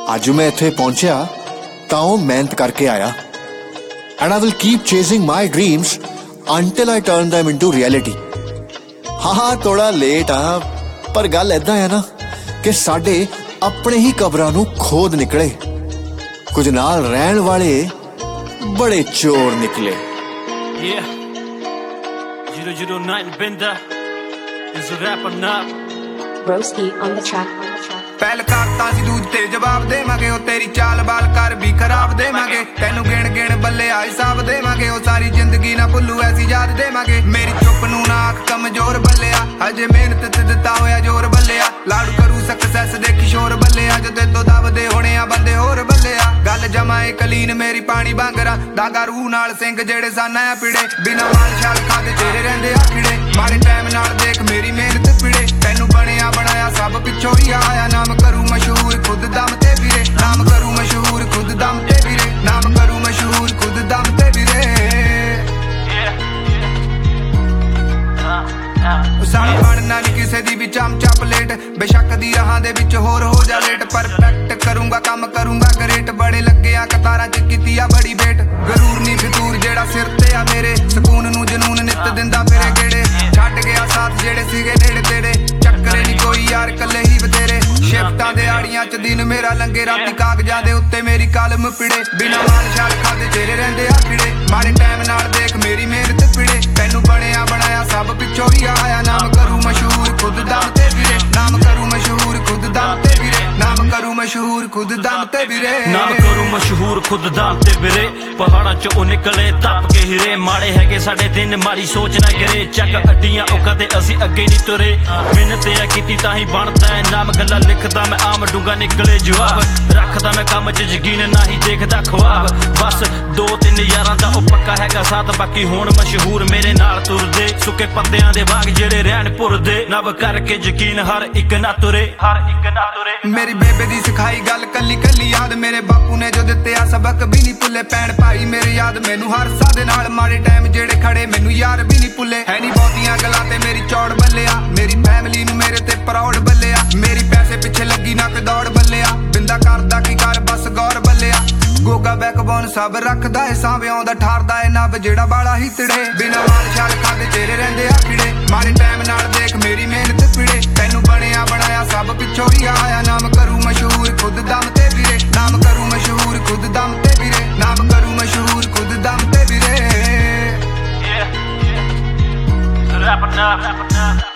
ਅੱਜ मैं इत्थे पहुंचा तां ओह मेहनत करके आया and I will keep chasing my dreams until I turn them into reality। हाँ थोड़ा लेट आ पर गल इदां है ना कि साडे अपने ही कबरां नूं खोद निकले, कुछ नाल रहण वाले बड़े चोर निकले। 009 Binder is a rapper now। Broski on the track। पहल करता सी दूज ते जवाब देवांगे, ओ तेरी चाल बाल कर भी खराब देवांगे, तेनू गिण गिण बल्ले आ हिसाब देवांगे, ओ सारी जिंदगी ना भुल्लू ऐसी याद देवांगे। मेरी चुप नू ना आख कमजोर बल्लेआ, अजे मेहनत ते दिता होया जोर बल्लेआ, लाड़ू करू सक्सेस दे किशोर बल्लेआ, जो ते तो दबदे होने आ बंदे होर बल्लेआ। गल जमाए कलीन मेरी पानी बांगरा, दागा रूह नाल सिंह जेड़े साना आ पिड़े, बिना माल शाल खादे चेहरे रहंदे आ खिड़े, माड़े टाइम नाल देख मेरी मेहनत पिड़े, तेनू बनिया बनाया सब पिछों ही आया। नाम करूं मशहूर खुद दम ते वीरे, नाम करूं मशहूर खुद दम ते वीरे, नाम करूं मशहूर खुद दम ते वीरे। साड़ी बनना नहीं किसे दी भी चमचा प्लेट, बेशक दी राहां दे विच होर हो जा लेट, परफेक्ट करूंगा काम करूंगा ग्रेट, बड़े लगे आ कतारां च कीती आ बड़ी वेट, गरूर नहीं फितूर जेड़ा सिर ते आ मेरे, सकून नू जनून नित दिंदा फिरे गेड़े, छड्ड गया साथ जेड़े सीगे नेड़े तेरे, चक्करे नहीं कोई यार कल्ले ही बतेरे, शिफ्टां दे आड़ियां च दिन मेरा लंगे, राती कागजां दे उत्ते मेरी कलम पिड़े, बिना माल शाल खादे चेहरे रहंदे आ खिड़े, माड़े टाइम नाल देख मेरी मेहनत पिड़े, तेनू बनिया बनाया सब पिछों ही आया। नाम करूं मशहूर खुद दम ते वीरे, नाम करूं मशहूर खुद दम ते वीरे, नाम करूं मशहूर खुद दम ते वीरे, नाम करूं मशहूर खुद दम ते वीरे। पहाड़ां चों ओ निकले तप के हीरे, माड़े हैगे साडे दिन माड़ी सोच ना गिरे, चक अड्डियां ओ कदे असीं अगे नहीं तुरे, मेहनत आ कीती तां ही बनदा है नाम, गल्लां लिखदा मैं आम डूंगा निकले जवाब, रखदा मैं काम च यकीन ना ही देखदा ख्वाब, बस 2-3 यारां दा ओ पक्का हैगा साथ, बाकी होण मशहूर मेरे नाल तुरदे, सुके पत्तियां दे बाग जेड़े रहण भुरदे, नब करके यकीन हर एक ना तुरे, हर एक ना तुरे। मेरी बेबे दी सिखाई गल कल्ली कल्ली याद, मेरे बापू ने जो दित्ते आ सबक भी नहीं भुल्ले, भैण भाई मेरे याद मैनू हर सा दे नाल, माड़े टाइम जेड़े खड़े मैनू यार भी नहीं भुल्ले, है नहीं बहुतियां गल्लां ते मेरी चौड़ बल्लेआ, मेरी फैमिली नू मेरे ते प्राउड बल्लेआ, मेरी पैसे पिछे लगी ना कोई दौड़ बल्लेआ, बिंदा करदा की कर बस गौर बल्लेआ, गोगा बैकबोन सब रखदा है सांवे आउंदा ठारदा है नब जेड़ा बाला ही तिड़े, बिना माल शाल खादे चेहरे रहंदे आ खिड़े, माड़े टाइम नाल देख मेरी मेहनत पिड़े, तेनू बनिया बनाया सब पिछों ही आया। नाम करूं मशहूर खुद दम ते वीरे, नाम करूं मशहूर खुद दम ते वीरे, नाम करूं मशहूर खुद दम ते वीरे। Rapper now।